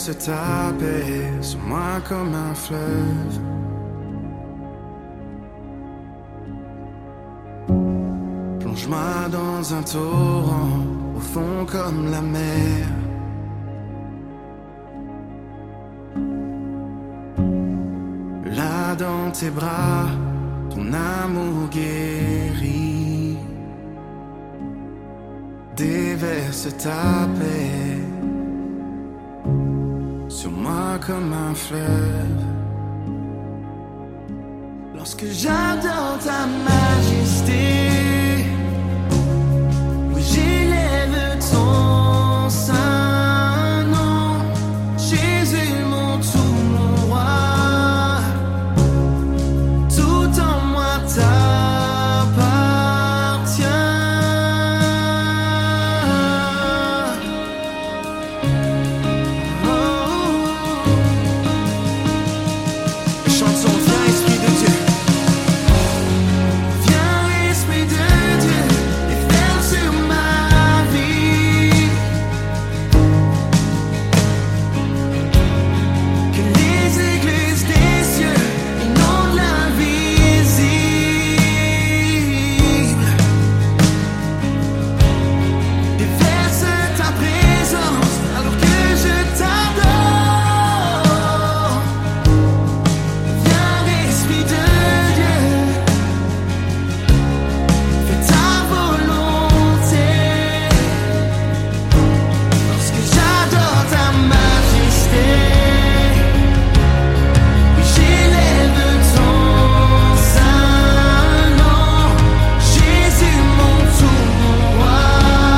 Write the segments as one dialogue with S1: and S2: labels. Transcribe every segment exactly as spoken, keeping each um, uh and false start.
S1: déverse ta paix sur moi comme un fleuve. Plonge-moi dans un torrent, au fond comme la mer. Là dans tes bras, ton amour guérit. Déverse ta paix sur moi comme un fleuve. Lorsque j'adore ta majesté, oui j'élève ton saint nom. Jésus mon tout, mon roi, tout en moi t'appartient. Chantons, viens Esprit de Dieu. Viens Esprit de Dieu et viens sur ma vie. Que les églises des cieux inondent l'invisible. Déverse ta présence alors que je t'adore. Viens Esprit de Dieu, fais ta volonté. Lorsque j'adore ta majesté, oui j'élève ton saint nom. Jésus mon tout, mon roi,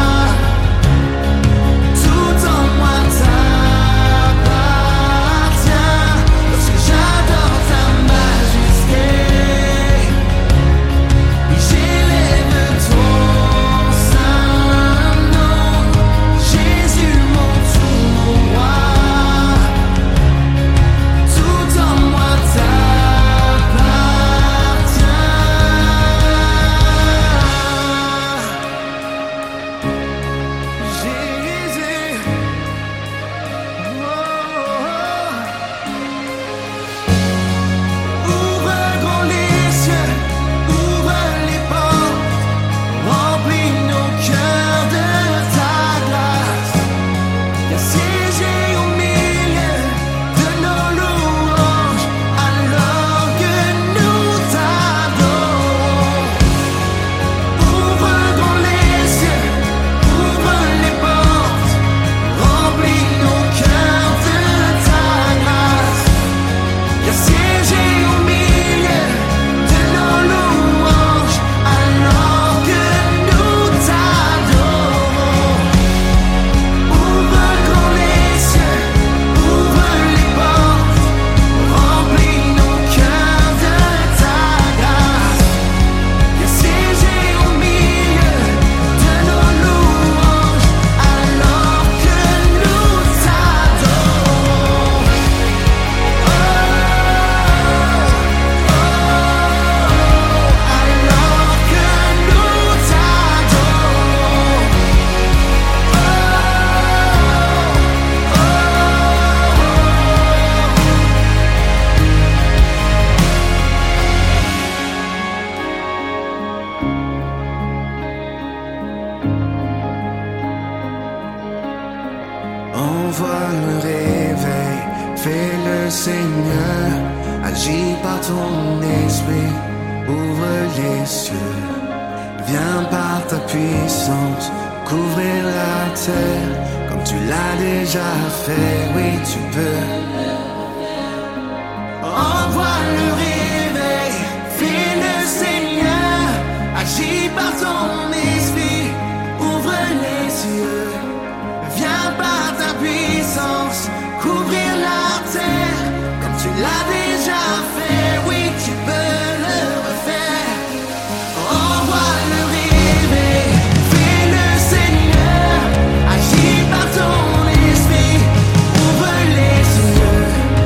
S1: tout en moi t'appartient. Lorsque j'adore ta majesté, oui j'élève ton saint nom. Jésus mon tout, mon roi, tout en moi t'appartient. Jésus, oh, ouvre grand les cieux, ouvre les portes, remplis nos cœurs de ta grâce. Viens siéger au milieu de nos louanges, alors que nous t'adorons. Ouvre grand les cieux, ouvre les portes, remplis nos cœurs de ta grâce. Viens siéger au milieu de nos louanges, alors que nous t'adorons. Ouvre grand les cieux, ouvre les portes, remplis nos cœurs de ta grâce. Viens siéger au milieu de nos louanges, alors que nous t'adorons. Oh, oh, alors que nous t'adorons. Envoie le réveil, fais le Seigneur, agis par ton esprit, ouvre les cieux, viens par ta puissance, couvrir la terre, comme tu l'as déjà fait, oui tu peux. Envoie le réveil, fais le Seigneur, agis par ton esprit, ouvre les cieux, viens par ta puissance, couvrir la terre, comme tu l'as déjà fait, oui tu peux le refaire. Envoie le réveil, fais le Seigneur, agis par ton esprit, ouvre les cieux,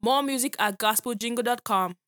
S2: More music at gospel jingle dot com.